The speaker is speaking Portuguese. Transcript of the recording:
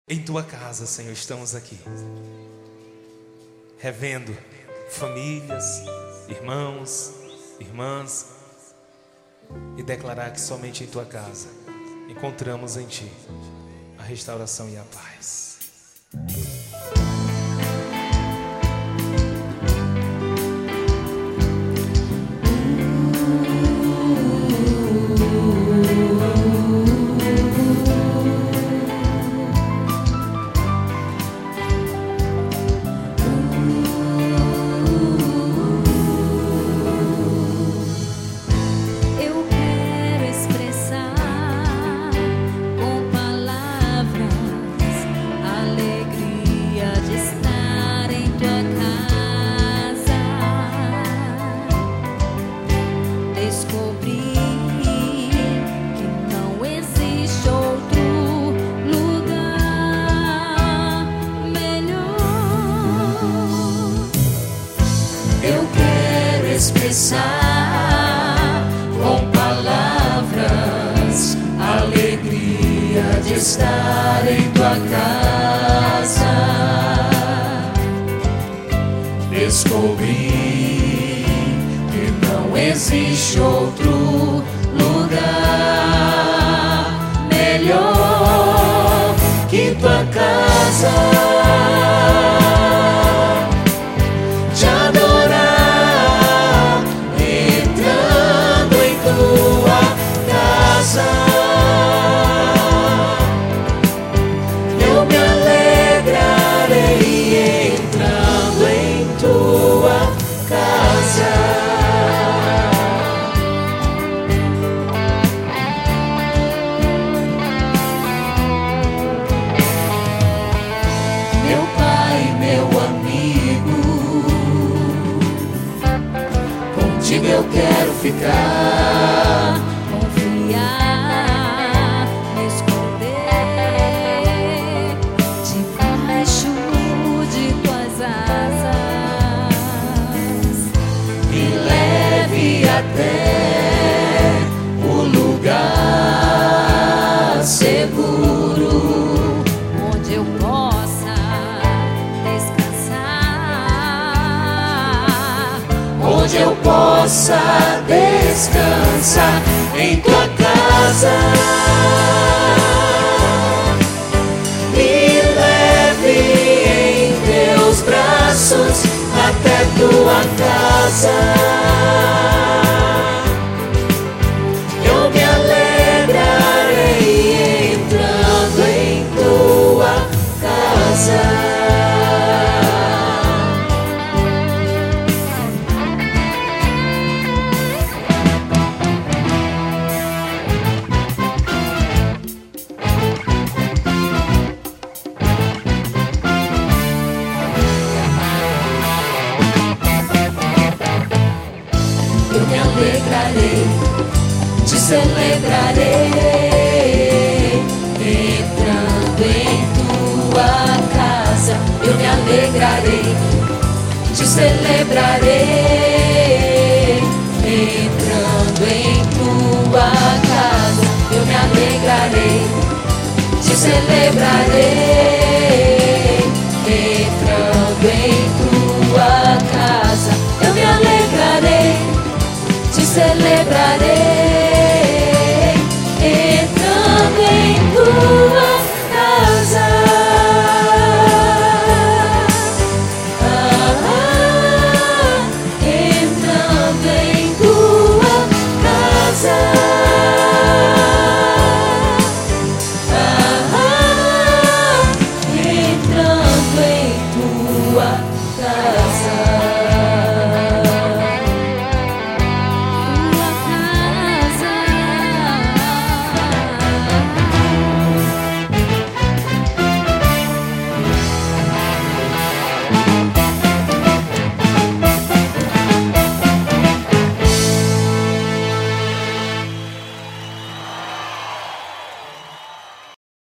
Em tua casa, Senhor, estamos aqui, revendo famílias, irmãos, irmãs, e declarar que somente em tua casa encontramos em ti a restauração e a paz. Expressar com palavras a alegria de estar em tua casa. Descobri que não existe outro lugar melhor que tua casa. Eu me alegrarei entrando em tua casa. Meu Pai, meu amigo, contigo eu quero ficar. Até o lugar seguro onde eu possa descansar, onde eu possa descansar em tua casa. Me leve em teus braços até tua casa. Eu me alegrarei, te celebrarei, entrando em tua casa. Eu me alegrarei, te celebrarei, entrando em tua casa. Eu me alegrarei, te celebrarei.